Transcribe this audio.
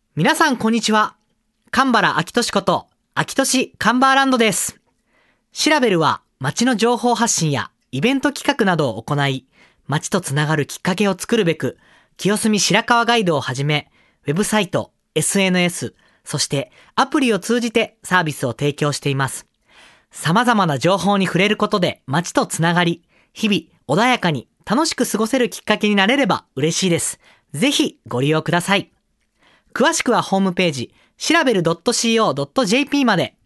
皆さんこんにちは。神原明俊こと明俊カンバーランドです。シラベルは街の情報発信やイベント企画などを行い、街とつながるきっかけを作るべく、清澄白河ガイドをはじめ、ウェブサイト、SNS、そしてアプリを通じてサービスを提供しています。様々な情報に触れることで街とつながり、日々穏やかに楽しく過ごせるきっかけになれれば嬉しいです。ぜひご利用ください。詳しくはホームページ、シラベル .co.jp まで。